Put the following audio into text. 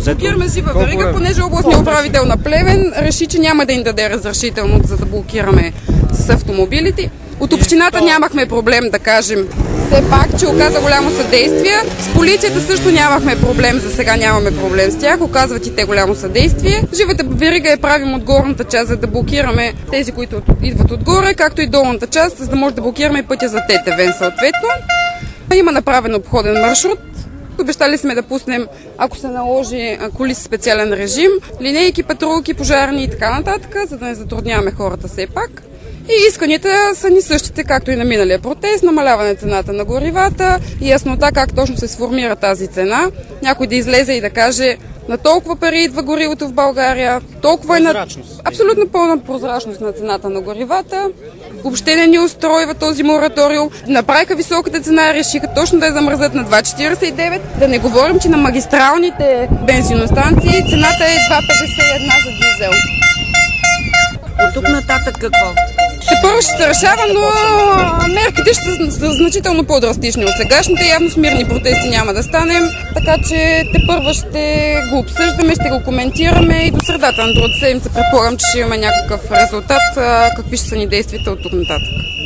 блокираме жива верига, понеже областният управител на Плевен реши, че няма да им даде разрешително, за да блокираме с автомобилите. От общината нямахме проблем, да кажем, все пак, че оказа голямо съдействие. С полицията също нямахме проблем, за сега нямаме проблем с тях, оказват и те голямо съдействие. Живата верига я правим от горната част, за да блокираме тези, които идват отгоре, както и долната част, за да може да блокираме пътя за Тетевен съответно. Има направен обходен маршрут. Обещали сме да пуснем, ако се наложи, коли с специален режим, линейки, патрулки, пожарни и така нататък, за да не затрудняваме хората все пак. И исканията са ни същите, както и на миналия протест, намаляване цената на горивата и яснота как точно се сформира тази цена. Някой да излезе и да каже: на толкова пари идва горивото в България, толкова е на абсолютно пълна прозрачност на цената на горивата. Въобще не ни устройва този мораториум. Направиха високата цена и решиха точно да я замръзат на 2,49. Да не говорим, че на магистралните бензиностанции цената е 2,51 за дизел. От тук нататък какво? Тепърва ще се решава, но мерките ще са значително по-драстични от сегашните. Явно с мирни протести няма да станем, така че тепърва ще го обсъждаме, ще го коментираме и до средата на другата седмица предполагам, че ще имаме някакъв резултат, какви ще са ни действията от тук нататък.